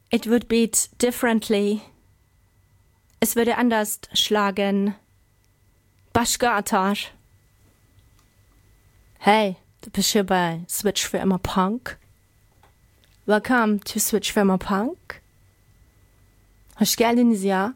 It would beat differently. Es würde anders schlagen. Bashgatar. Hey, du bist hier bei Switch für immer Punk. Welcome to Switch für immer Punk. Hoş geldiniz ya.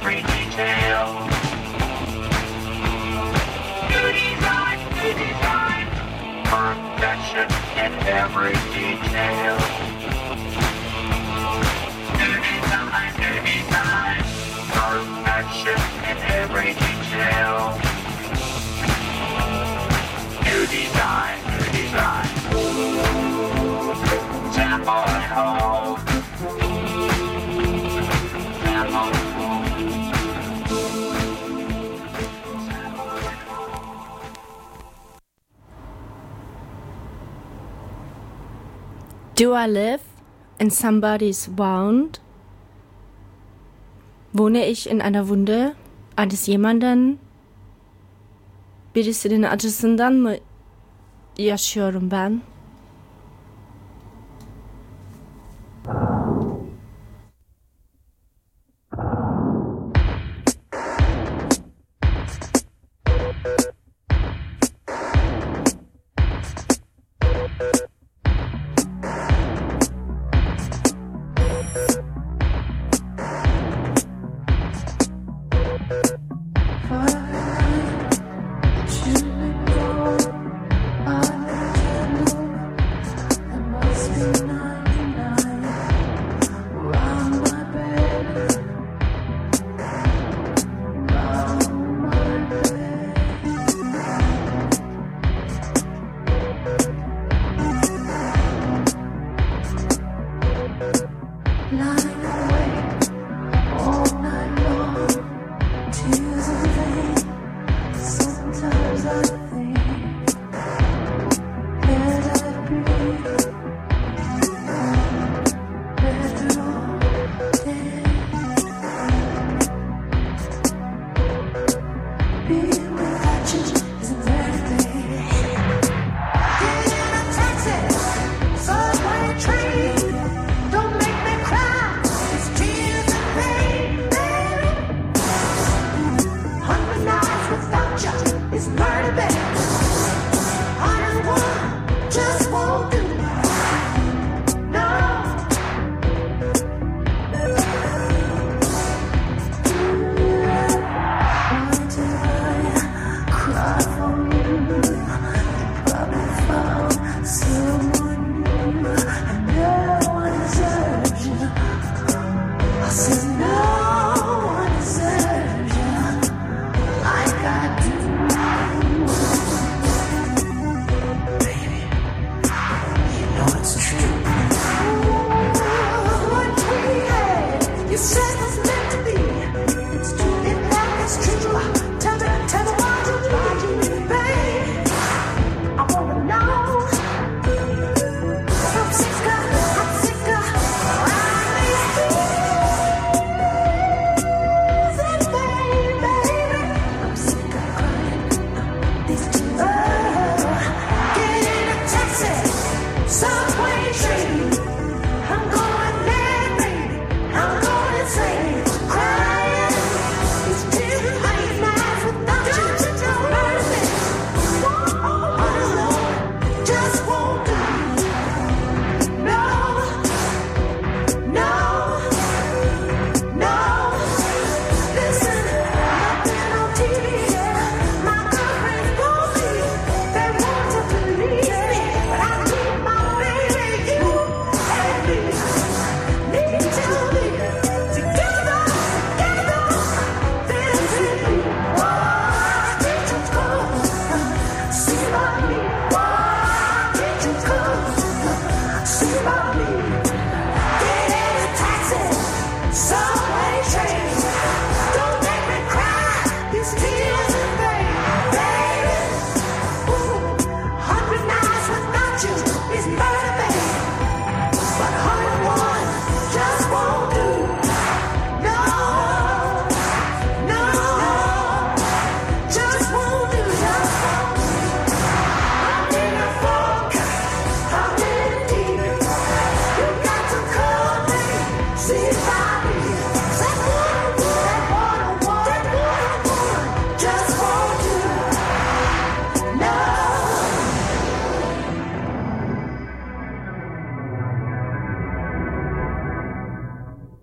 New design, new design. every detail. New design, perfection in every detail. New design, tempo and hold. Tempo and Do I live in somebody's wound? Wohne ich in einer Wunde eines jemanden? Birisinin acısından mı yaşıyorum ben?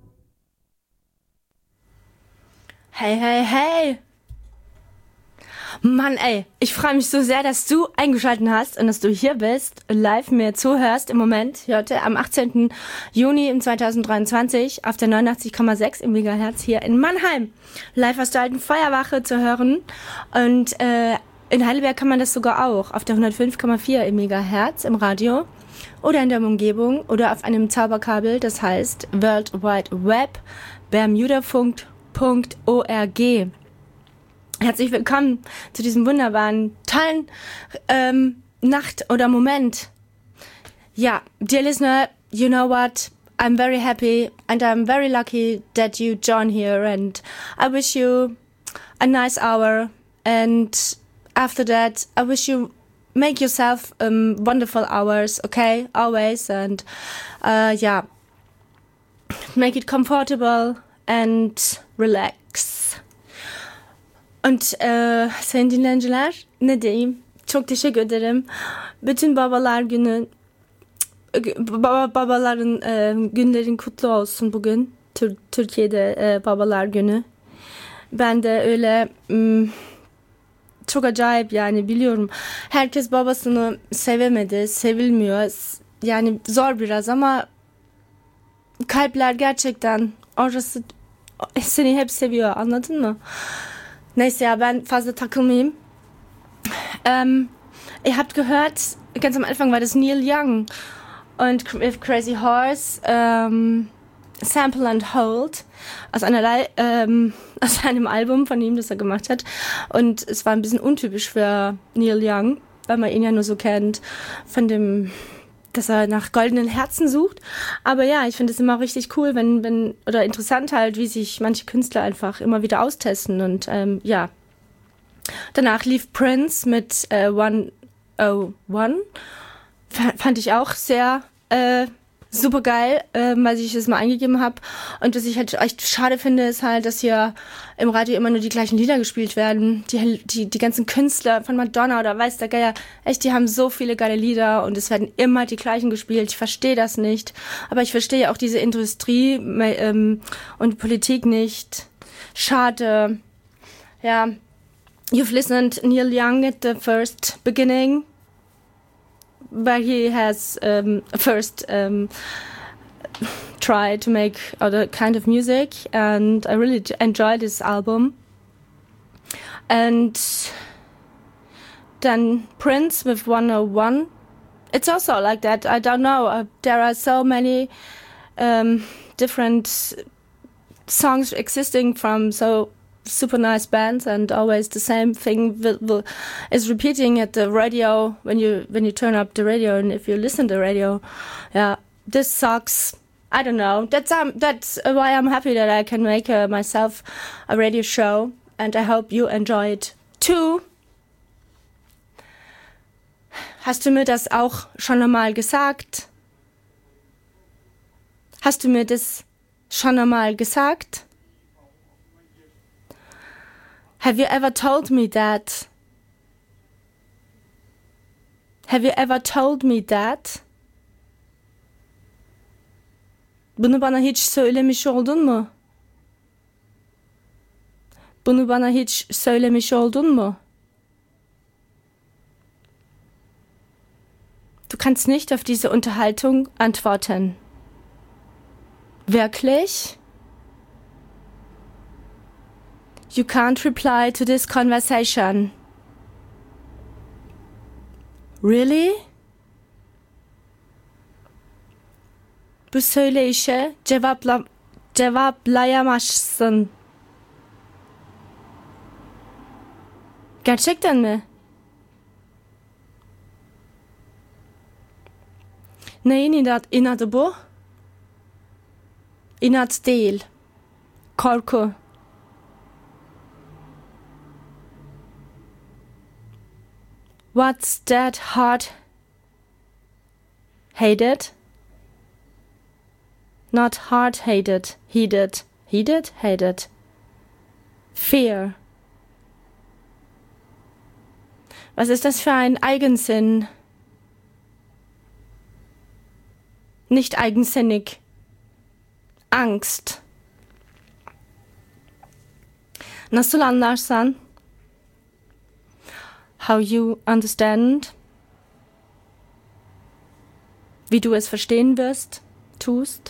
Hey, hey, hey! Mann, ey, ich freue mich so sehr, dass du eingeschaltet hast und dass du hier bist, live mir zuhörst im Moment, heute am 18. Juni im 2023 auf der 89,6 im Megahertz hier in Mannheim. Live aus der alten Feuerwache zu hören. Und in Heidelberg kann man das sogar auch auf der 105,4 im Megahertz im Radio oder in der Umgebung oder auf einem Zauberkabel, das heißt World Wide Web, bermudafunk.org. Herzlich willkommen zu diesem wunderbaren, tollen Nacht oder Moment. Yeah, dear listener, you know what? I'm very happy and I'm very lucky that you join here, and I wish you a nice hour, and after that I wish you make yourself wonderful hours, okay? Always, and yeah, make it comfortable and relax. Sayın dinleyiciler, ne diyeyim? Çok teşekkür ederim. Bütün babalar günü, babaların günlerin kutlu olsun bugün. Türkiye'de babalar günü. Ben de öyle çok acayip, yani biliyorum. Herkes babasını sevemedi, sevilmiyor. Yani zor biraz ama kalpler gerçekten orası seni hep seviyor, anladın mı? Neyse ya, ben fazla takılmayayım. Ihr habt gehört, ganz am Anfang war das Neil Young und with Crazy Horse, Sample and Hold aus einem Album von ihm, das er gemacht hat. Und es war ein bisschen untypisch für Neil Young, weil man ihn ja nur so kennt von dem, dass er nach goldenen Herzen sucht. Aber ja, ich finde es immer richtig cool, wenn oder interessant halt, wie sich manche Künstler einfach immer wieder austesten. Und ja, danach lief Prince mit 101. Fand ich auch sehr super geil, weil ich es mal eingegeben habe. Und was ich halt echt schade finde, ist halt, dass hier im Radio immer nur die gleichen Lieder gespielt werden. Die ganzen Künstler von Madonna oder weiß der Geier, echt, die haben so viele geile Lieder und es werden immer die gleichen gespielt. Ich verstehe das nicht. Aber ich verstehe auch diese Industrie und Politik nicht. Schade. Ja. You've listened Neil Young at the first beginning, where he has first tried to make other kind of music, and I really enjoyed this album. And then Prince with 101, it's also like that. I don't know, there are so many different songs existing from so super nice bands, and always the same thing is repeating at the radio when you turn up the radio, and if you listen to the radio. Yeah, this sucks. I don't know. That's why I'm happy that I can make myself a radio show, and I hope you enjoy it too. Hast du mir das auch schon einmal gesagt? Hast du mir das schon einmal gesagt? Have you ever told me that? Have you ever told me that? Bunu bana hiç söylemiş oldun mu? Bunu bana hiç söylemiş oldun mu? Du kannst nicht auf diese Unterhaltung antworten. Wirklich? You can't reply to this conversation. Really? Bu söyleyişe cevaplayamazsın. Gerçekten mi? Neyin inadı bu? İnat değil. Korku. What's that hard-hated? Not hard-hated, heated. Heated? Hated. Fear. Was ist das für ein Eigensinn? Nicht eigensinnig. Angst. Nasıl anlarsan? how you understand, wie du es verstehen wirst, tust.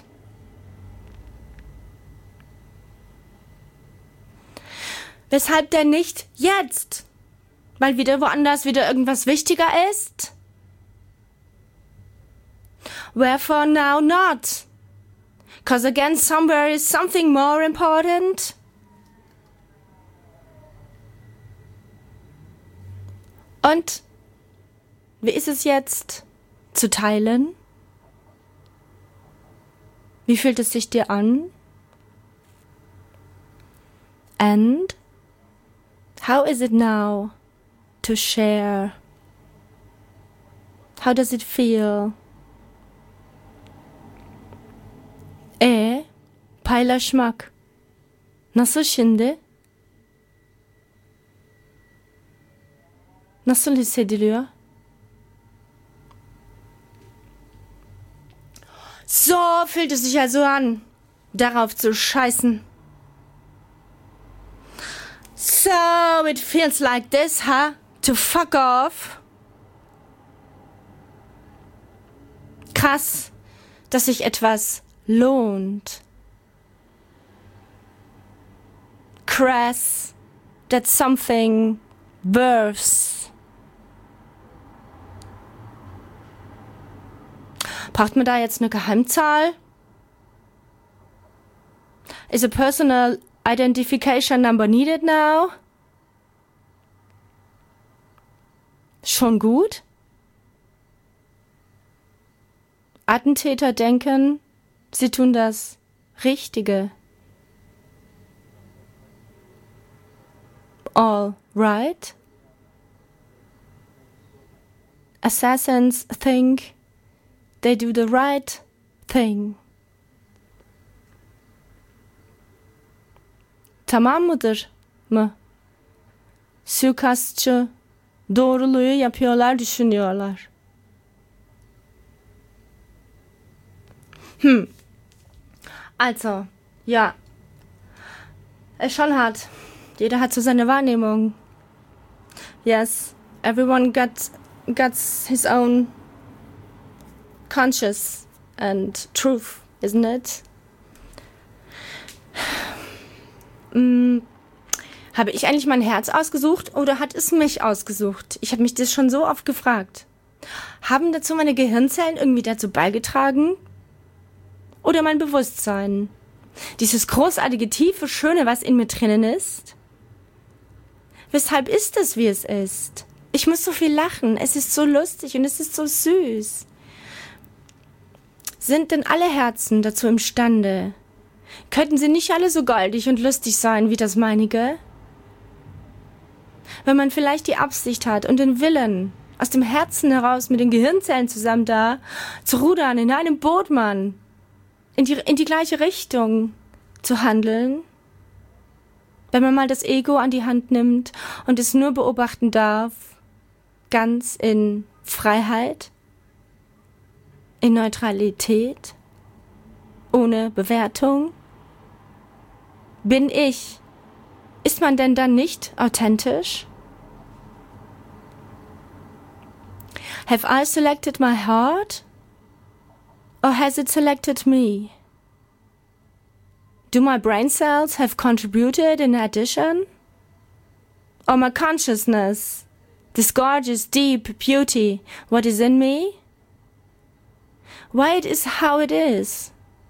Weshalb denn nicht jetzt? Weil wieder woanders wieder irgendwas wichtiger ist? Wherefore now not? 'Cause again somewhere is something more important? Und wie ist es jetzt zu teilen? Wie fühlt es sich dir an? And how is it now to share? How does it feel? Paylaşmak. Nasıl şimdi? Nasıl hissediliyor? So fühlt es sich also an, darauf zu scheißen. So it feels like this, huh? To fuck off. Krass, dass sich etwas lohnt. Crass, that something worth. Braucht man da jetzt eine Geheimzahl? Is a personal identification number needed now? Schon gut? Attentäter denken, sie tun das Richtige. All right? Assassins think they do the right thing. Tamam mıdır mı? Suikastçı doğruluğu yapıyorlar, düşünüyorlar. Also, ja. Ist schon hart. Jeder hat so seine Wahrnehmung. Yes, everyone got his own conscious and truth, isn't it? Habe ich eigentlich mein Herz ausgesucht oder hat es mich ausgesucht? Ich habe mich das schon so oft gefragt. Haben dazu meine Gehirnzellen irgendwie dazu beigetragen? Oder mein Bewusstsein? Dieses großartige, tiefe, schöne, was in mir drinnen ist? Weshalb ist es, wie es ist? Ich muss so viel lachen. Es ist so lustig und es ist so süß. Sind denn alle Herzen dazu imstande? Könnten sie nicht alle so goldig und lustig sein wie das meinige? Wenn man vielleicht die Absicht hat und den Willen, aus dem Herzen heraus mit den Gehirnzellen zusammen da zu rudern, in einem Boot, Mann, in die gleiche Richtung zu handeln, wenn man mal das Ego an die Hand nimmt und es nur beobachten darf, ganz in Freiheit, in Neutralität, ohne Bewertung. Bin ich. Ist man denn dann nicht authentisch? Have I selected my heart? Or has it selected me? Do my brain cells have contributed in addition? Or my consciousness, this gorgeous, deep beauty, what is in me? Why it is how it is?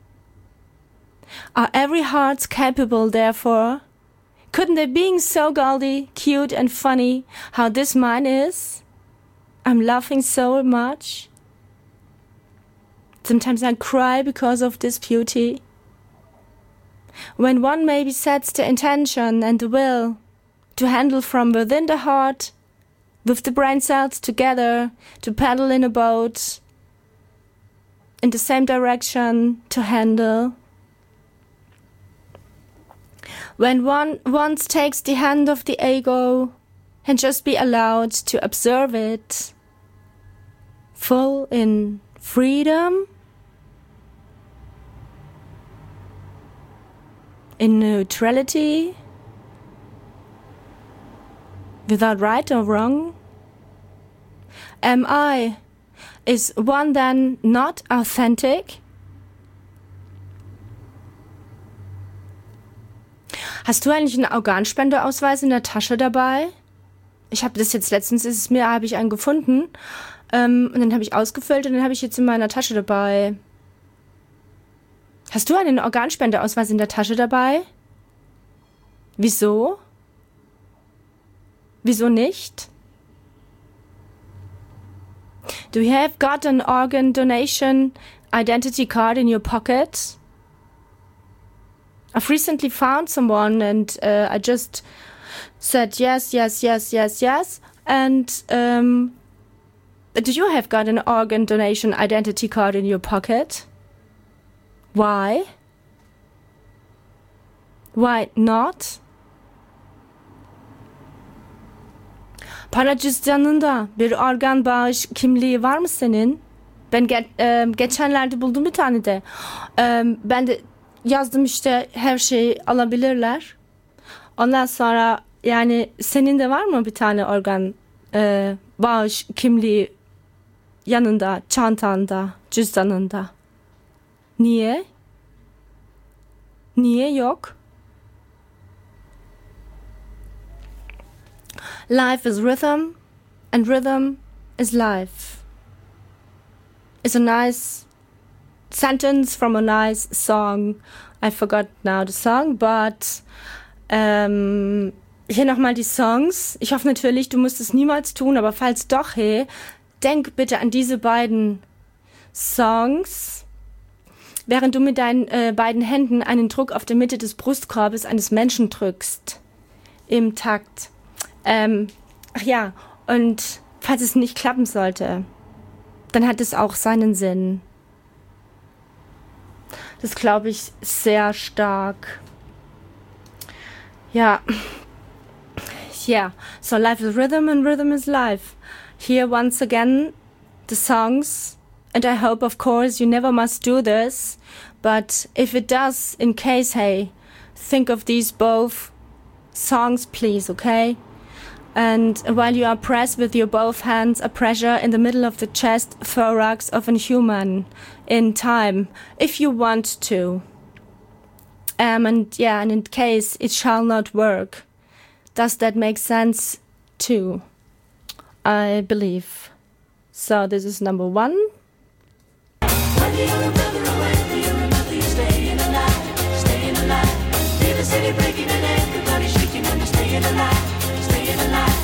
Are every hearts capable, therefore? Couldn't they being so goldy, cute and funny, how this mine is? I'm laughing so much. Sometimes I cry because of this beauty. When one maybe sets the intention and the will to handle from within the heart, with the brain cells together, to paddle in a boat, in the same direction to handle. When one once takes the hand of the ego and just be allowed to observe it, full in freedom, in neutrality, without right or wrong, am I? Is one then not authentic? Hast du eigentlich einen Organspendeausweis in der Tasche dabei? Ich habe das jetzt letztens, habe ich einen gefunden und den habe ich ausgefüllt und den habe ich jetzt in meiner Tasche dabei. Hast du einen Organspendeausweis in der Tasche dabei? Wieso? Wieso nicht? Do you have got an organ donation identity card in your pocket? I've recently found someone and I just said yes. And do you have got an organ donation identity card in your pocket? Why? Why not? Para cüzdanında bir organ bağış kimliği var mı senin? Ben geçenlerde buldum bir tane de. Ben de yazdım işte her şeyi alabilirler. Ondan sonra yani senin de var mı bir tane organ bağış kimliği yanında, çantanda, cüzdanında? Niye? Niye yok? Life is rhythm and rhythm is life. It's a nice sentence from a nice song. I forgot now the song, but hier nochmal die Songs. Ich hoffe natürlich, du musst es niemals tun, aber falls doch, hey, denk bitte an diese beiden Songs, während du mit deinen beiden Händen einen Druck auf der Mitte des Brustkorbes eines Menschen drückst. Im Takt. Ach ja, und falls es nicht klappen sollte, dann hat es auch seinen Sinn. Das glaube ich sehr stark. Ja. Yeah. So life is rhythm and rhythm is life. Here once again the songs, and I hope of course you never must do this, but if it does, in case, hey, think of these both songs please, okay? And while you are pressed with your both hands, a pressure in the middle of the chest, thorax of a human in time, if you want to. And in case it shall not work. Does that make sense too? I believe. So this is number 1. Whether you're a brother or whether you're a mother, you're staying alive, staying alive. Feel the city breaking and everybody shaking and you're staying alive. Staying alive,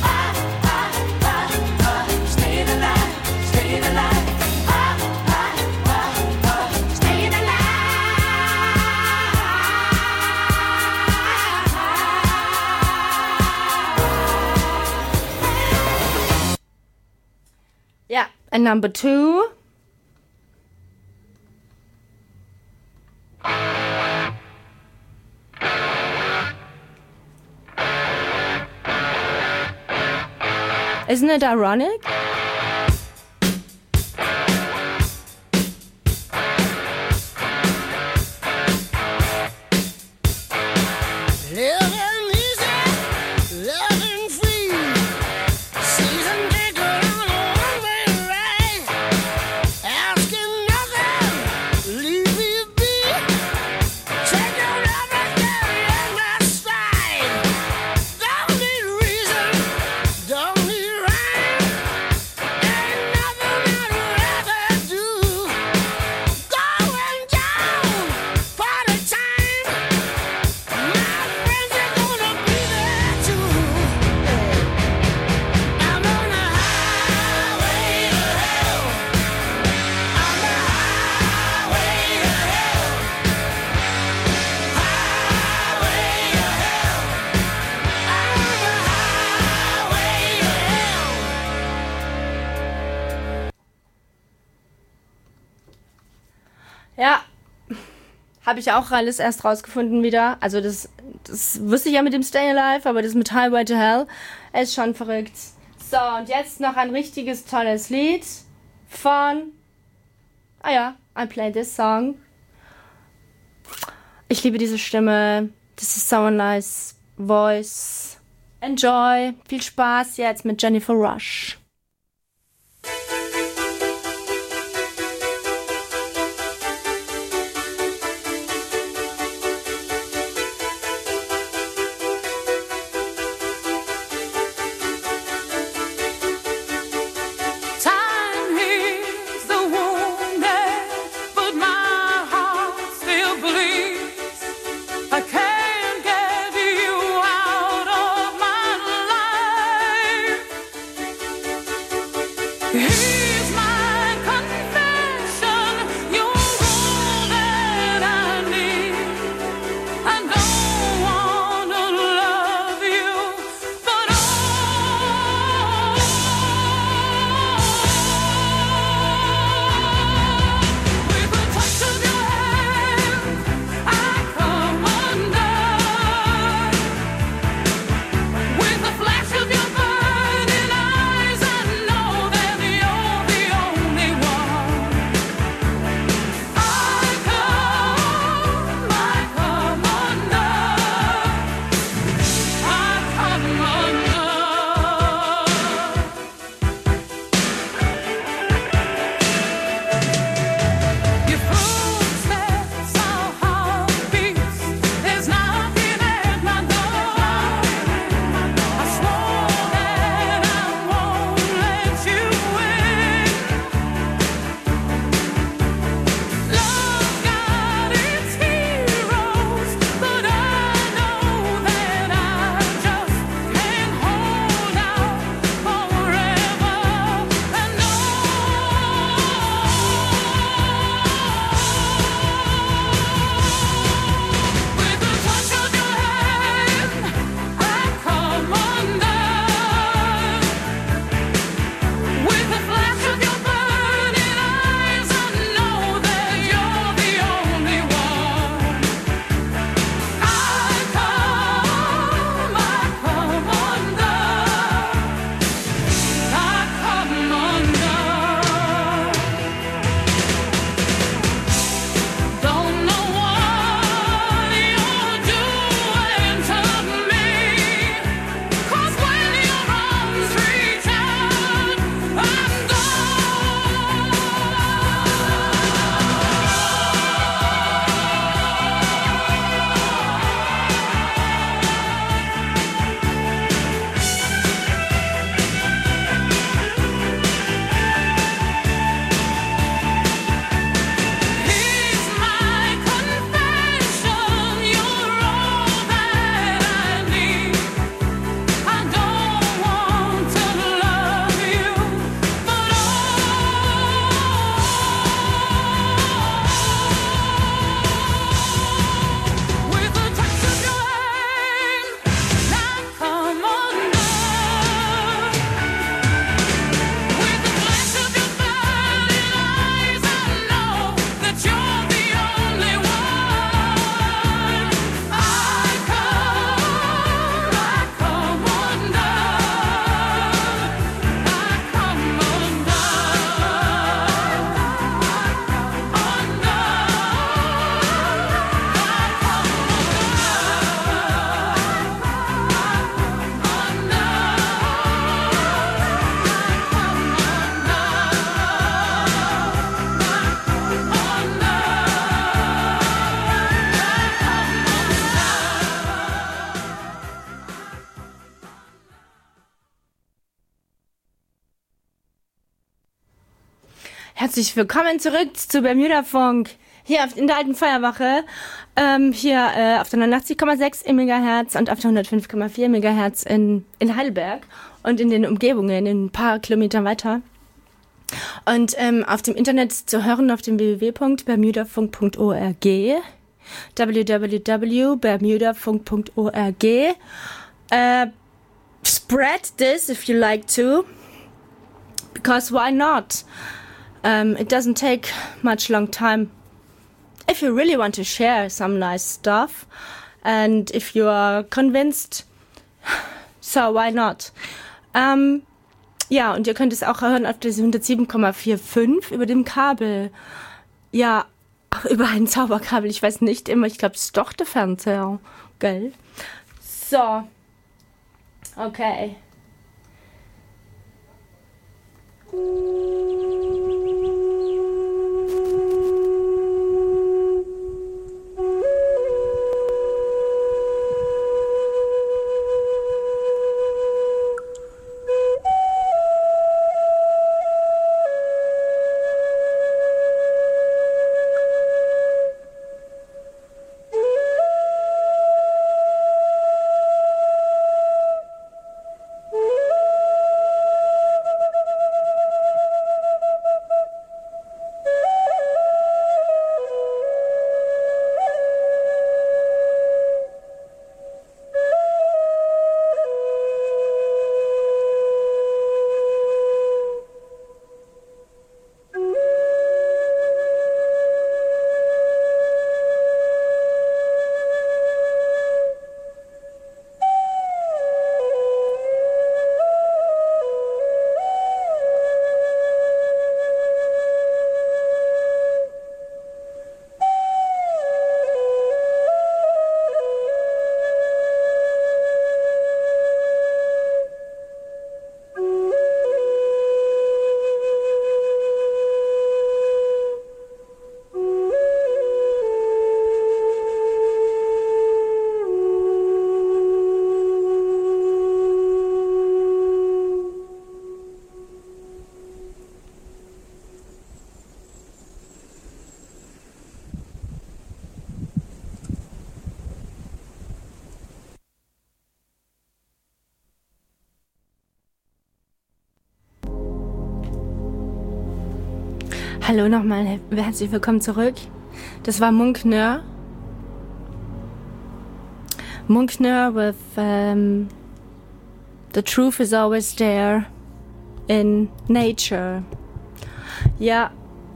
staying alive, staying alive, staying alive. Yeah, and number 2. Isn't it ironic? Living easy, living free. Season ticket on a one-way ride. Asking nothing, leave me be. Take your everything in my stride. Don't need reason, don't need rhyme. Ain't nothing I'd rather do. Going down, party time. My friends are gonna be there too. I'm on the highway to hell. On the highway to hell. Highway to hell. On the highway to hell. Ja, habe ich auch alles erst rausgefunden wieder. Also das wusste ich ja mit dem Stay Alive, aber das mit Highway to Hell ist schon verrückt. So, und jetzt noch ein richtiges tolles Lied von... I play this song. Ich liebe diese Stimme. This is so a nice voice. Enjoy. Viel Spaß jetzt mit Jennifer Rush. Herzlich willkommen zurück zu Bermuda Funk. Hier in der alten Feuerwache. Hier auf der 89,6 MHz und auf der 105,4 MHz in Heidelberg und in den Umgebungen, in ein paar Kilometern weiter. Und auf dem Internet zu hören auf dem www.bermudafunk.org, www.bermudafunk.org. Spread this if you like to, because why not? It doesn't take much long time. If you really want to share some nice stuff and if you are convinced, so why not? Ja, und ihr könnt es auch hören auf der 107,45 über dem Kabel. Ja, über ein Zauberkabel, ich weiß nicht immer, ich glaube, es ist doch der Fernseher, gell? So, okay. Hallo nochmal, herzlich willkommen zurück. Das war Munkner. Munkner with The Truth is Always There in Nature. Ja.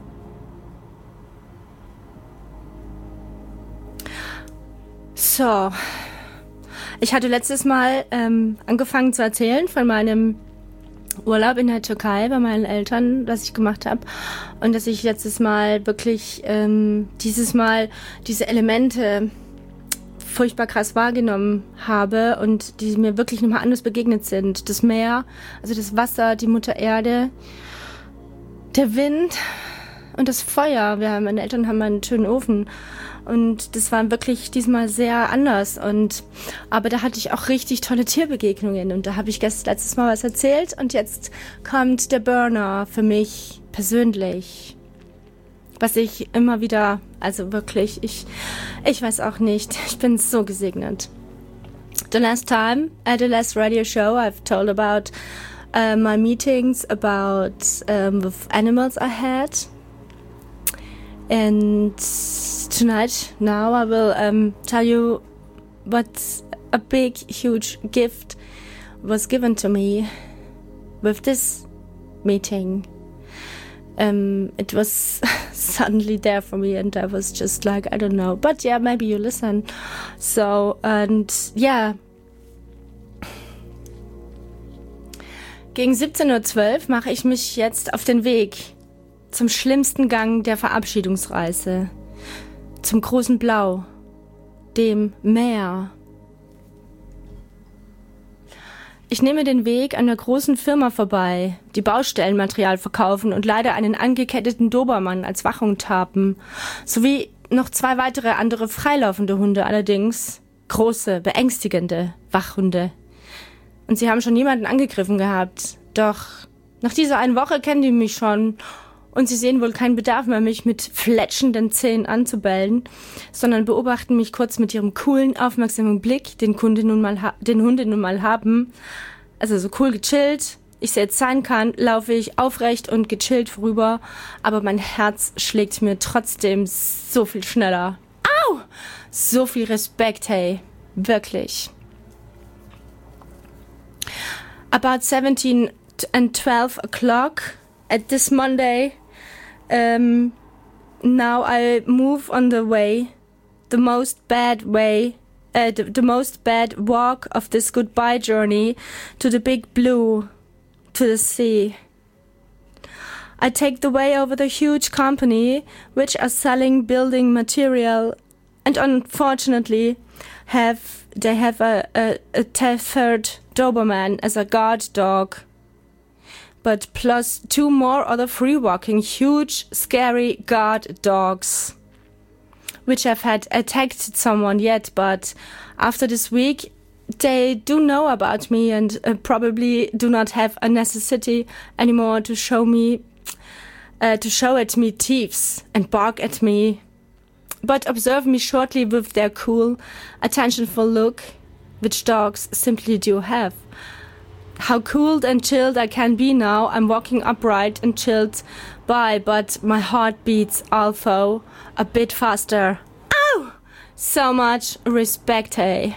So. Ich hatte letztes Mal angefangen zu erzählen von meinem Urlaub in der Türkei bei meinen Eltern, was ich gemacht habe, und dass ich letztes Mal wirklich dieses Mal diese Elemente furchtbar krass wahrgenommen habe und die mir wirklich nochmal anders begegnet sind. Das Meer, also das Wasser, die Mutter Erde, der Wind und das Feuer. Meine Eltern haben einen schönen Ofen und das war wirklich diesmal sehr anders. Aber da hatte ich auch richtig tolle Tierbegegnungen und da habe ich letztes Mal was erzählt und jetzt kommt der Burner für mich persönlich. Was ich immer wieder, also wirklich, ich weiß auch nicht, ich bin so gesegnet. The last time at the last radio show I've told about my meetings about with animals I had. And tonight, now I will tell you what a big, huge gift was given to me with this meeting. It was suddenly there for me and I was just like, I don't know. But yeah, maybe you listen. So, and yeah. Gegen 17:12 Uhr mache ich mich jetzt auf den Weg zum schlimmsten Gang der Verabschiedungsreise. Zum großen Blau, dem Meer. Ich nehme den Weg an der großen Firma vorbei, die Baustellenmaterial verkaufen und leider einen angeketteten Dobermann als Wachhund haben, sowie noch 2 weitere andere freilaufende Hunde, allerdings große, beängstigende Wachhunde. Und sie haben schon jemanden angegriffen gehabt, doch nach dieser einen Woche kennen die mich schon Und sie sehen wohl keinen Bedarf mehr, mich mit fletschenden Zähnen anzubellen, sondern beobachten mich kurz mit ihrem coolen, aufmerksamen Blick, den Hunde nun mal haben. Also so cool gechillt. Ich jetzt sein kann, laufe ich aufrecht und gechillt vorüber, aber mein Herz schlägt mir trotzdem so viel schneller. Au! So viel Respekt, hey. Wirklich. About 17 and 12 o'clock at this Monday, now I move on the way, the most bad walk of this goodbye journey to the big blue, to the sea. I take the way over the huge company which are selling building material, and unfortunately they have a tethered Doberman as a guard dog, but plus 2 more other free-walking, huge, scary guard dogs, which have had attacked someone yet, but after this week, they do know about me and probably do not have a necessity anymore to show at me teeth and bark at me, but observe me shortly with their cool, attentionful look, which dogs simply do have. How cooled and chilled I can be now. I'm walking upright and chilled by, but my heart beats also a bit faster. Ow! So much respect, hey.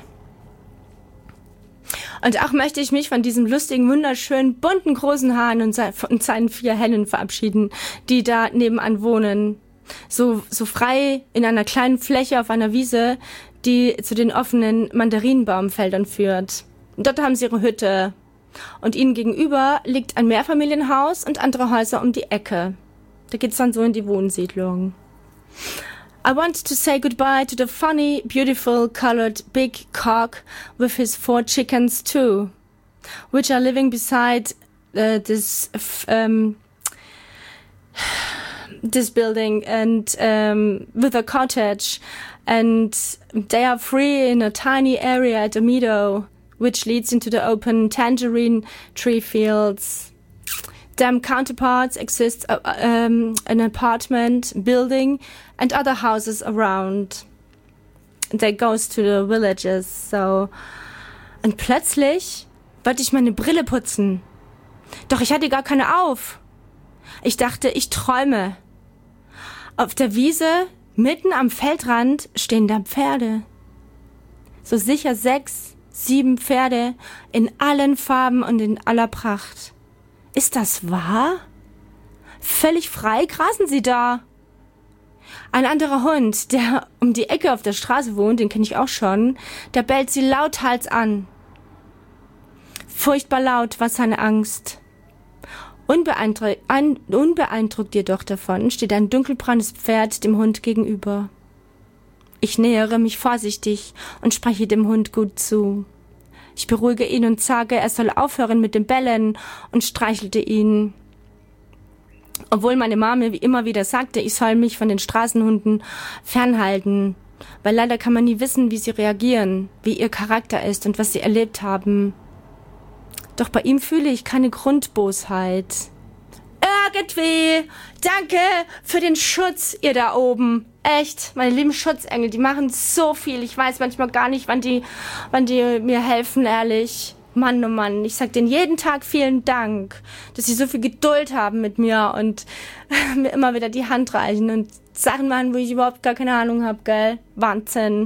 Und auch möchte ich mich von diesem lustigen, wunderschönen, bunten, großen Hahn und seinen 4 Hennen verabschieden, die da nebenan wohnen. So frei in einer kleinen Fläche auf einer Wiese, die zu den offenen Mandarinenbaumfeldern führt. Dort haben sie ihre Hütte. Und ihnen gegenüber liegt ein Mehrfamilienhaus und andere Häuser um die Ecke. Da geht's dann so in die Wohnsiedlung. I want to say goodbye to the funny, beautiful, colored big cock with his 4 chickens too, which are living beside this building and with a cottage, and they are free in a tiny area at a meadow, which leads into the open tangerine tree fields. Their counterparts exist an apartment building and other houses around. They goes to the villages, so. Und plötzlich wollte ich meine Brille putzen. Doch ich hatte gar keine auf. Ich dachte, ich träume. Auf der Wiese, mitten am Feldrand, stehen da Pferde. So sicher 6, 7 Pferde in allen Farben und in aller Pracht. Ist das wahr? Völlig frei grasen sie da. Ein anderer Hund, der um die Ecke auf der Straße wohnt, den kenne ich auch schon, der bellt sie lauthals an. Furchtbar laut war seine Angst. Unbeeindruckt jedoch davon steht ein dunkelbraunes Pferd dem Hund gegenüber. Ich nähere mich vorsichtig und spreche dem Hund gut zu. Ich beruhige ihn und sage, er soll aufhören mit dem Bellen und streichelte ihn. Obwohl meine Mama wie immer wieder sagte, ich soll mich von den Straßenhunden fernhalten, weil leider kann man nie wissen, wie sie reagieren, wie ihr Charakter ist und was sie erlebt haben. Doch bei ihm fühle ich keine Grundbosheit. Irgendwie. Danke für den Schutz, ihr da oben. Echt, meine lieben Schutzengel, die machen so viel. Ich weiß manchmal gar nicht, wann die mir helfen, ehrlich. Mann, oh Mann, ich sag denen jeden Tag vielen Dank, dass sie so viel Geduld haben mit mir und mir immer wieder die Hand reichen und Sachen machen, wo ich überhaupt gar keine Ahnung habe, gell? Wahnsinn.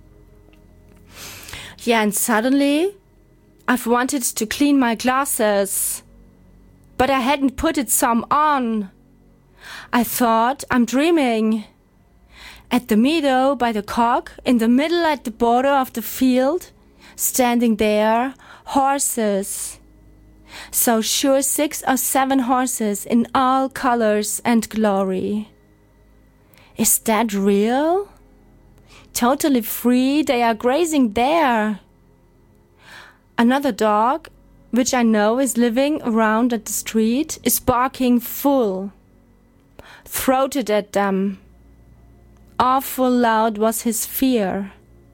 Yeah, and suddenly I've wanted to clean my glasses, but I hadn't put it some on. I thought I'm dreaming. At the meadow by the cock, in the middle at the border of the field, standing there, horses. So sure 6 or 7 horses in all colors and glory. Is that real? Totally free, they are grazing there. Another dog, which I know is living around at the street, is barking full, throated at them. Awful loud was his fear.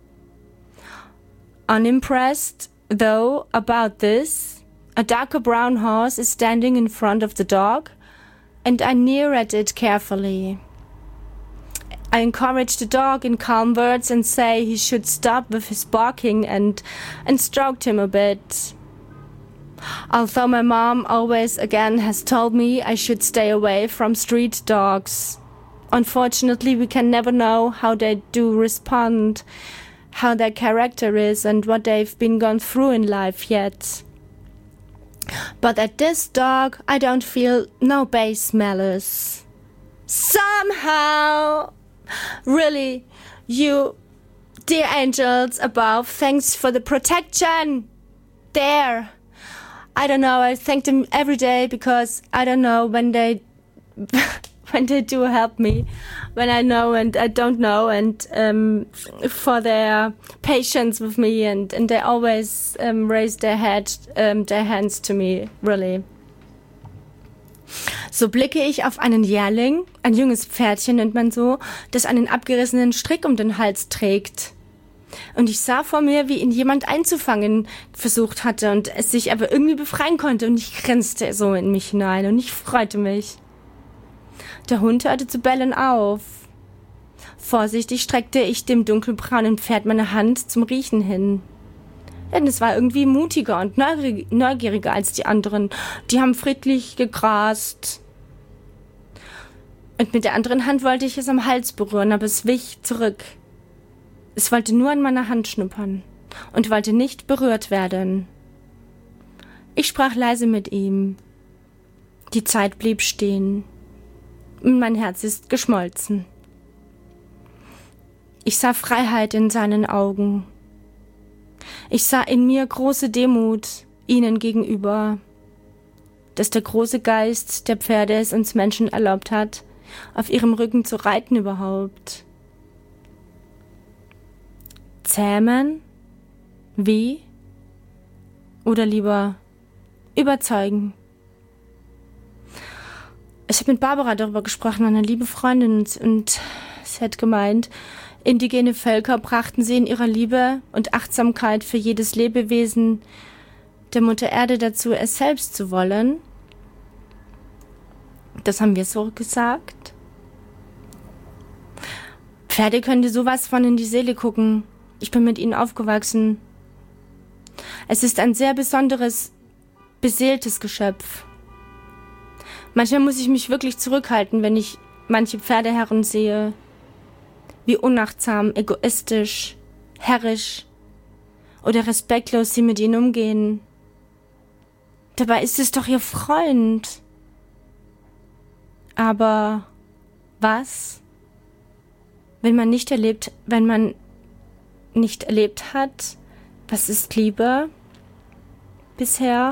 Unimpressed, though, about this, a darker brown horse is standing in front of the dog and I near at it carefully. I encourage the dog in calm words and say he should stop with his barking and stroked him a bit. Although my mom always again has told me I should stay away from street dogs. Unfortunately, we can never know how they do respond, how their character is and what they've been gone through in life yet. But at this dog, I don't feel no base malice. Somehow, really, you, dear angels above, thanks for the protection. There. I don't know, I thank them every day because I don't know when they when they do help me, when I know and I don't know, and for their patience with me, and they always raise their hands to me, really. So blicke ich auf einen Jährling, ein junges Pferdchen nennt man so, das einen abgerissenen Strick um den Hals trägt. Und ich sah vor mir, wie ihn jemand einzufangen versucht hatte und es sich aber irgendwie befreien konnte, und ich grinste so in mich hinein und ich freute mich. Der Hund hörte zu bellen auf. Vorsichtig streckte ich dem dunkelbraunen Pferd meine Hand zum Riechen hin. Denn es war irgendwie mutiger und neugieriger als die anderen. Die haben friedlich gegrast. Und mit der anderen Hand wollte ich es am Hals berühren, aber es wich zurück. Es wollte nur an meiner Hand schnuppern und wollte nicht berührt werden. Ich sprach leise mit ihm. Die Zeit blieb stehen. Mein Herz ist geschmolzen. Ich sah Freiheit in seinen Augen. Ich sah in mir große Demut ihnen gegenüber, dass der große Geist der Pferde es uns Menschen erlaubt hat, auf ihrem Rücken zu reiten überhaupt. Zähmen? Wie? Oder lieber überzeugen? Ich habe mit Barbara darüber gesprochen, eine liebe Freundin, und sie hat gemeint, indigene Völker brachten sie in ihrer Liebe und Achtsamkeit für jedes Lebewesen der Mutter Erde dazu, es selbst zu wollen. Das haben wir so gesagt. Pferde können dir sowas von in die Seele gucken. Ich bin mit ihnen aufgewachsen. Es ist ein sehr besonderes, beseeltes Geschöpf. Manchmal muss ich mich wirklich zurückhalten, wenn ich manche Pferdeherren sehe. Wie unachtsam, egoistisch, herrisch oder respektlos sie mit ihnen umgehen. Dabei ist es doch ihr Freund. Aber was, wenn man nicht erlebt hat, was ist Liebe bisher?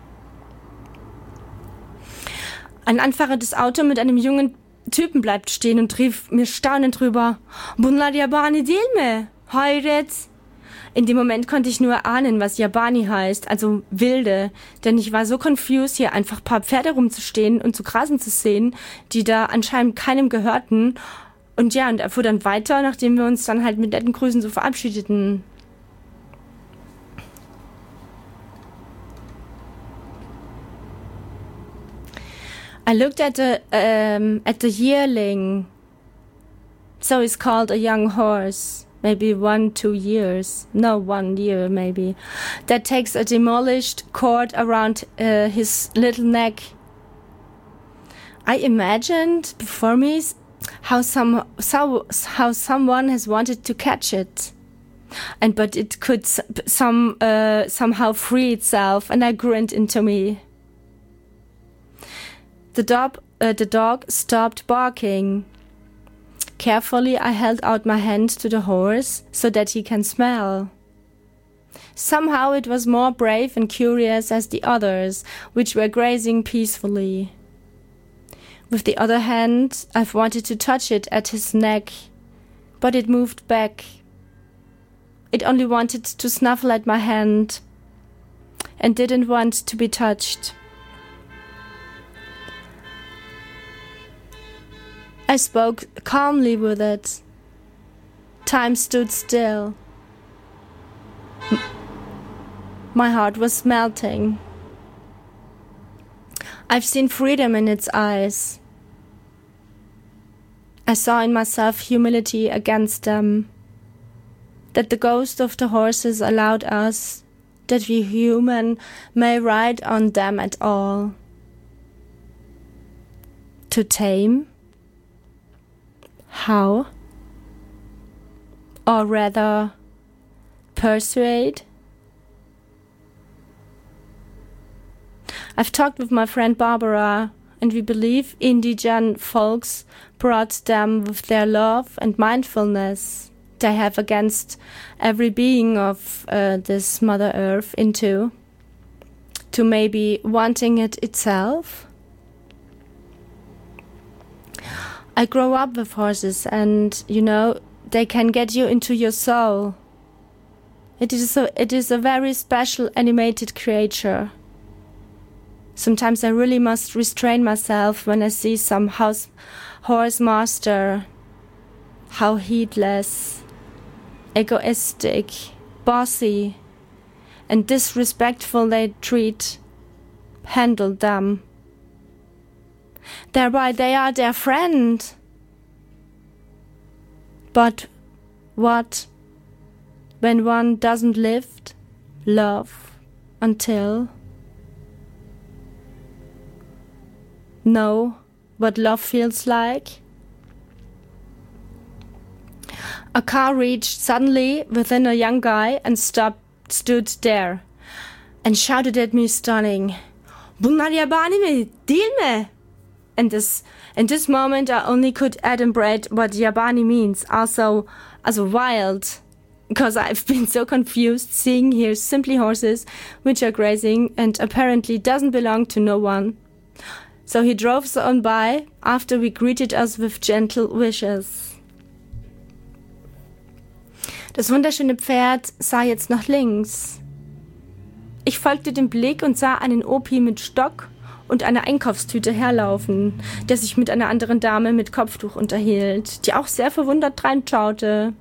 Ein anfahrendes Auto mit einem jungen Typen bleibt stehen und rief mir staunend drüber: Bunlar Yabani Dilme, Hayret. In dem Moment konnte ich nur erahnen, was Yabani heißt, also wilde, denn ich war so confused, hier einfach ein paar Pferde rumzustehen und zu grasen zu sehen, die da anscheinend keinem gehörten. Und ja, und er fuhr dann weiter, nachdem wir uns dann halt mit netten Grüßen so verabschiedeten. I looked at the yearling. So it's called a young horse, maybe 1-2 years, no 1 year maybe, that takes a demolished cord around his little neck. I imagined before me how someone has wanted to catch it, but it could somehow free itself, and I grinned into me. The dog stopped barking. Carefully, I held out my hand to the horse so that he can smell. Somehow it was more brave and curious as the others, which were grazing peacefully. With the other hand, I've wanted to touch it at his neck, but it moved back. It only wanted to snuffle at my hand and didn't want to be touched. I spoke calmly with it. Time stood still. My heart was melting. I've seen freedom in its eyes. I saw in myself humility against them, that the ghost of the horses allowed us, that we human may ride on them at all. To tame? How? Or rather, persuade? I've talked with my friend Barbara, and we believe indigenous folks brought them with their love and mindfulness they have against every being of this Mother Earth to maybe wanting it itself. I grow up with horses, and they can get you into your soul. It is a very special animated creature. Sometimes I really must restrain myself when I see some horse master, how heedless, egoistic, bossy, and disrespectful they handle them. Thereby they are their friend. But what when one doesn't love until know what love feels like? A car reached suddenly within a young guy and stood there and shouted at me, stunning, "Bunlar yabani mi? Değil mi?" In this moment, I only could adumbrate what yabani means, also as a wild, because I've been so confused seeing here simply horses which are grazing and apparently doesn't belong to no one. So he drove on by after we greeted us with gentle wishes. Das wunderschöne Pferd sah jetzt nach links. Ich folgte dem Blick und sah einen Opi mit Stock und einer Einkaufstüte herlaufen, der sich mit einer anderen Dame mit Kopftuch unterhielt, die auch sehr verwundert reinschaute.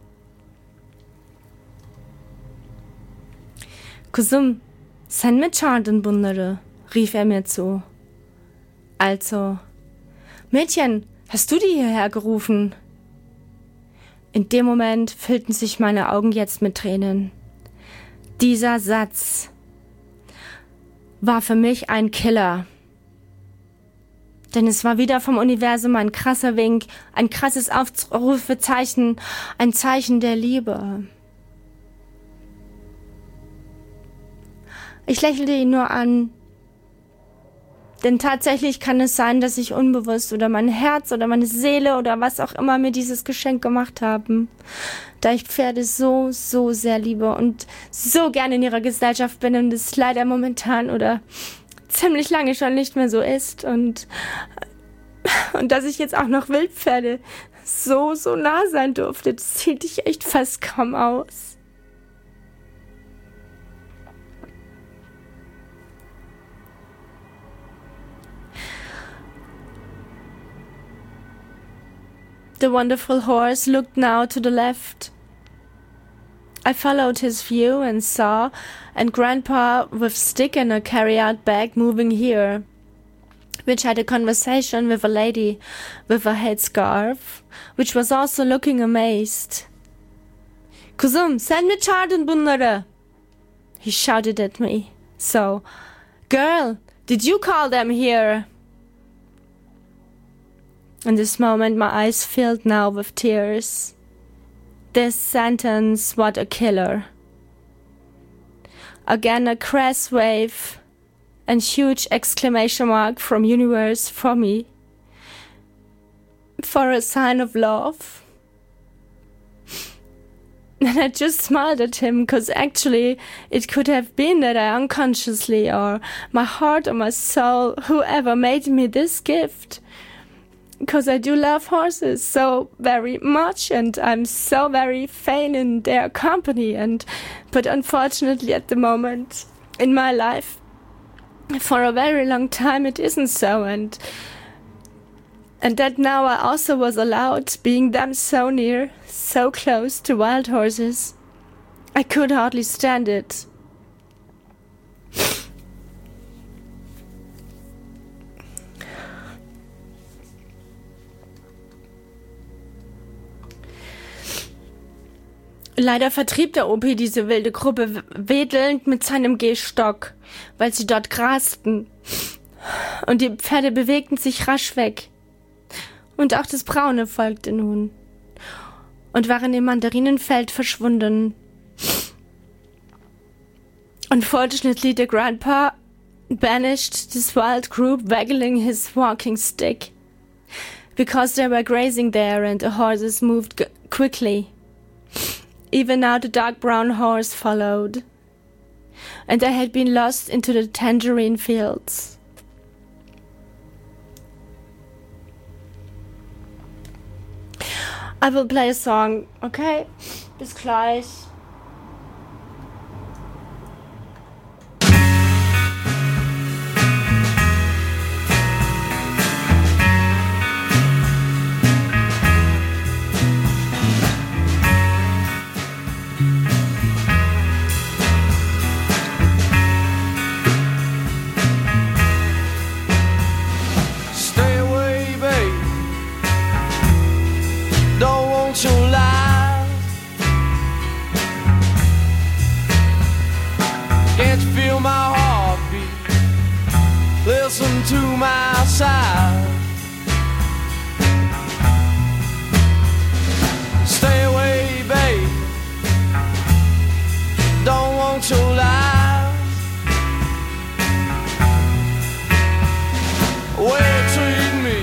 Kuzum, sen mi çağırdın bunları? Rief er mir zu. Also, Mädchen, hast du die hierher gerufen? In dem Moment füllten sich meine Augen jetzt mit Tränen. Dieser Satz war für mich ein Killer. Denn es war wieder vom Universum ein krasser Wink, ein krasses Aufrufezeichen, ein Zeichen der Liebe. Ich lächelte ihn nur an, denn tatsächlich kann es sein, dass ich unbewusst oder mein Herz oder meine Seele oder was auch immer mir dieses Geschenk gemacht haben, da ich Pferde so, so sehr liebe und so gerne in ihrer Gesellschaft bin und es leider momentan oder ziemlich lange schon nicht mehr so ist und dass ich jetzt auch noch Wildpferde so, so nah sein durfte, das hielt ich echt fast kaum aus. The wonderful horse looked now to the left. I followed his view and saw Grandpa with stick and a carry-out bag moving here, which had a conversation with a lady with a headscarf, which was also looking amazed. Kuzum, sen mi çağırdın bunları? He shouted at me. So, girl, did you call them here? In this moment, my eyes filled now with tears. This sentence, what a killer. Again, a crass wave and huge exclamation mark from universe for me. For a sign of love. And I just smiled at him, because actually it could have been that I unconsciously, or my heart or my soul, whoever made me this gift. Because I do love horses so very much, and I'm so very fain in their company. But unfortunately, at the moment in my life, for a very long time, it isn't so. And that now I also was allowed, being them so near, so close to wild horses, I could hardly stand it. Leider vertrieb der OP diese wilde Gruppe wedelnd mit seinem Gehstock, weil sie dort grasten. Und die Pferde bewegten sich rasch weg. Und auch das Braune folgte nun und war in dem Mandarinenfeld verschwunden. Unfortunately, the grandpa banished this wild group waggling his walking stick, because they were grazing there and the horses moved quickly. Even now the dark brown horse followed, and they had been lost into the tangerine fields. I will play a song, okay? Bis gleich. Stay away, babe. Don't want your lies. Can't you feel my heartbeat? Listen to my sigh. Stay away, babe. Don't want your lies. Way you treat me,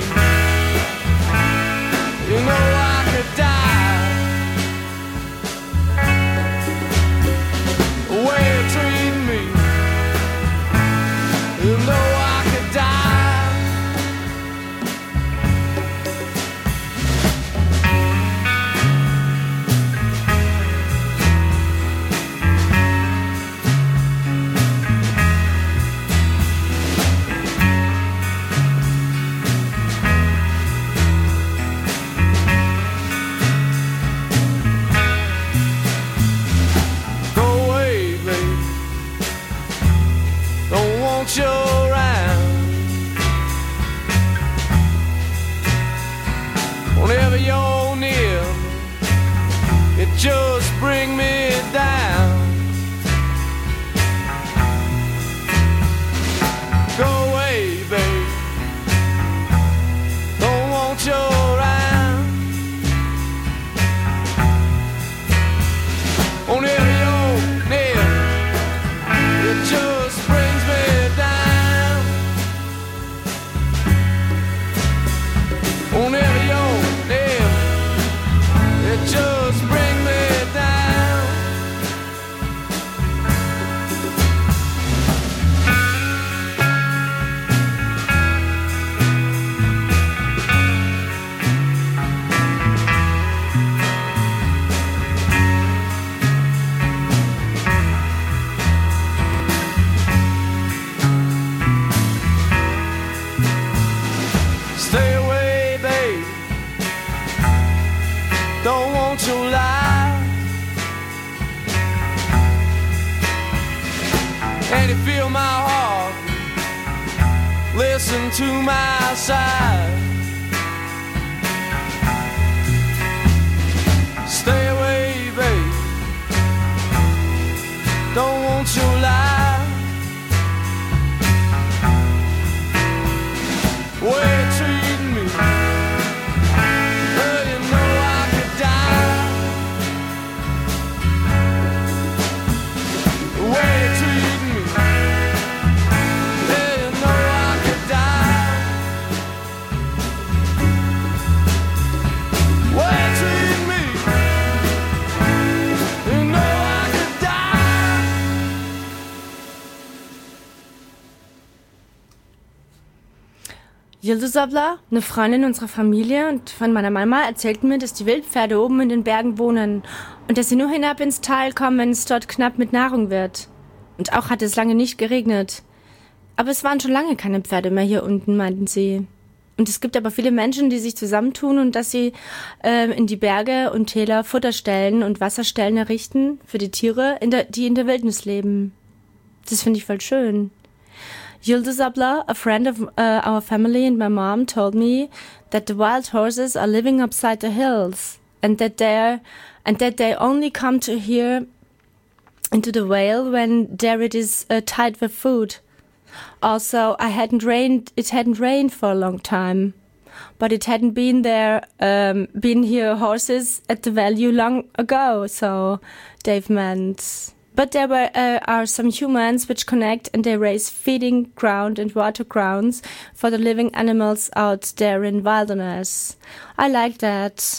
you know I could die. Way you treat me, you know I could die. Go away, babe. Don't want you around. Whenever you're near me, it just bring me down. Go away, babe. Don't want you around. Whenever you're near, it just brings me down. Whenever you're near, it just brings me down. Stay away, babe. Don't want your lies. And you feel my heart. Listen to my side. Stay away, babe. Don't want your lies. Way you treat me, well, you know I could die. Way you treat me, well, you know I could die. Way you treat me, you know I could die. Yıldız abla, eine Freundin unserer Familie und von meiner Mama, erzählten mir, dass die Wildpferde oben in den Bergen wohnen und dass sie nur hinab ins Tal kommen, wenn es dort knapp mit Nahrung wird. Und auch hat es lange nicht geregnet. Aber es waren schon lange keine Pferde mehr hier unten, meinten sie. Und es gibt aber viele Menschen, die sich zusammentun und dass sie in die Berge und Täler Futterstellen und Wasserstellen errichten für die Tiere, die in der Wildnis leben. Das finde ich voll schön. Yıldız abla, a friend of our family and my mom, told me that the wild horses are living upside the hills and that there and that they only come to here into the whale when there it is tied with food. Also, it hadn't rained for a long time, but it hadn't been here horses at the value long ago, so Dave meant. But there are some humans which connect, and they raise feeding ground and water grounds for the living animals out there in wilderness. I like that.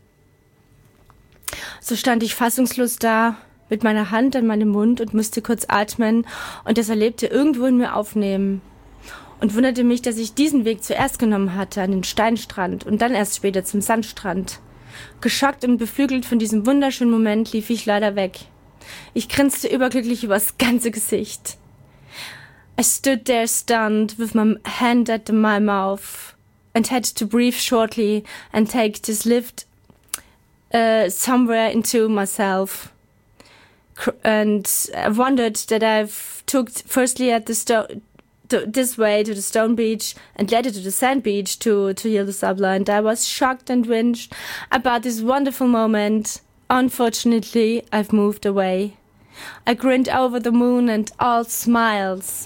So stand ich fassungslos da, mit meiner Hand an meinem Mund und musste kurz atmen und das Erlebte irgendwo in mir aufnehmen. Und wunderte mich, dass ich diesen Weg zuerst genommen hatte, an den Steinstrand und dann erst später zum Sandstrand. Geschockt und beflügelt von diesem wunderschönen Moment lief ich leider weg. Ich grinste überglücklich übers ganze Gesicht. I stood there stunned with my hand at my mouth and had to breathe shortly and take this lift somewhere into myself. And I wondered that I've took firstly at this way to the stone beach and later to the sand beach to heal the Sabla, and I was shocked and whinged about this wonderful moment. Unfortunately, I've moved away. I grinned over the moon and all smiles.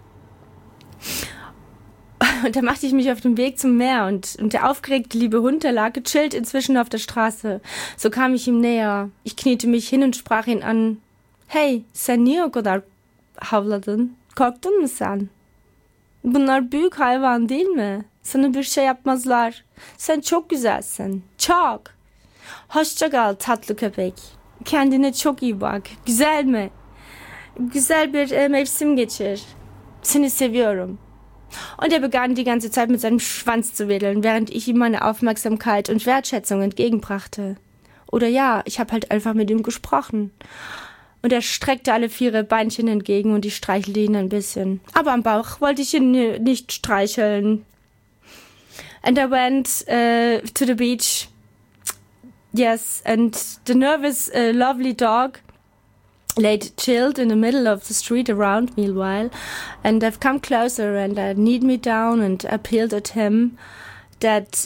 Und da machte ich mich auf den Weg zum Meer und der aufgeregte liebe Hund, der lag gechillt inzwischen auf der Straße. So kam ich ihm näher. Ich kniete mich hin und sprach ihn an. Hey, sen niye o kadar havladın? Korktun mu sen? Bunlar büyük hayvan değil mi? Sana bir şey yapmazlar. Sen çok güzelsin. Çok. Hoşça kal tatlı köpek. Kendine çok iyi bak. Güzel mi? Güzel bir mevsim geçir. Seni seviyorum. Und er begann die ganze Zeit mit seinem Schwanz zu wedeln, während ich ihm meine Aufmerksamkeit und Wertschätzung entgegenbrachte. Oder ja, ich habe halt einfach mit ihm gesprochen. Und er streckte alle 4 Beinchen entgegen und ich streichelte ihn ein bisschen. Aber am Bauch wollte ich ihn nicht streicheln. And I went to the beach. Yes, and the nervous, lovely dog laid chilled in the middle of the street around me a while, and I've come closer and I kneed me down and appealed at him that,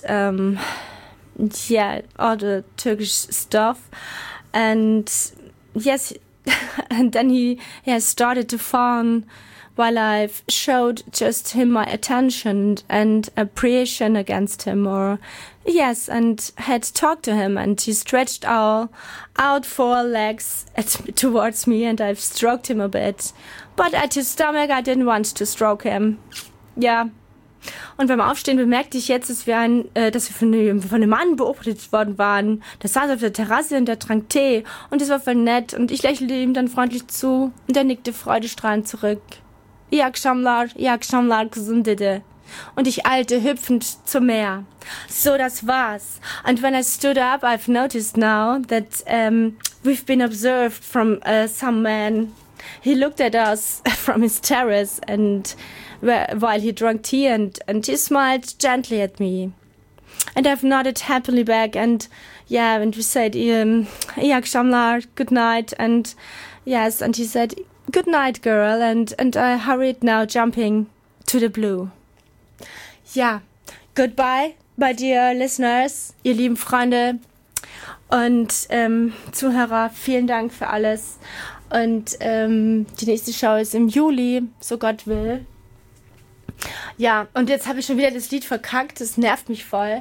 all the Turkish stuff, and yes, and then he started to fawn while I've showed just him my attention and appreciation against him, and had talked to him, and he stretched out 4 legs towards me, and I've stroked him a bit. But at his stomach, I didn't want to stroke him. Ja. Und beim Aufstehen bemerkte ich jetzt, dass wir von einem Mann beobachtet worden waren. Der saß auf der Terrasse und der trank Tee, und es war voll nett, und ich lächelte ihm dann freundlich zu, und er nickte freudestrahlend zurück. İyi akşamlar kızım dedi. Und ich eilte hüpfend zum Meer. So, das war's. And when I stood up, I've noticed now that we've been observed from some man. He looked at us from his terrace and while he drank tea, and he smiled gently at me. And I've nodded happily back, and we said, İyi akşamlar, good night, and yes, and he said, good night, girl, and I hurried now, jumping to the blue. Ja, goodbye, my dear listeners, ihr lieben Freunde und Zuhörer, vielen Dank für alles. Und die nächste Show ist im Juli, so Gott will. Ja, und jetzt habe ich schon wieder das Lied verkackt, das nervt mich voll.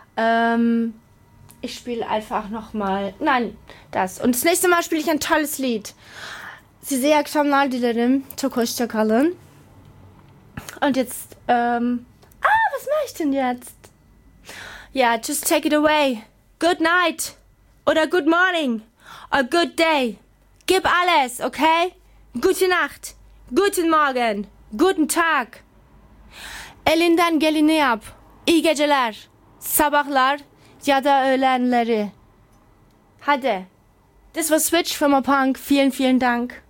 Ich spiele einfach nochmal, das. Und das nächste Mal spiele ich ein tolles Lied. Size iyi akşamlar dilerim. Çok hoşça kalın. Und jetzt, was mache ich denn jetzt? Ja, just take it away. Good night. Oder good morning. Or good day. Gib alles, okay? Gute Nacht. Guten Morgen. Guten Tag. Elinden geleni yap. İyi geceler. Sabahlar ya da öğlenleri. Hadi. Das war Switch from a Punk. Vielen, vielen Dank.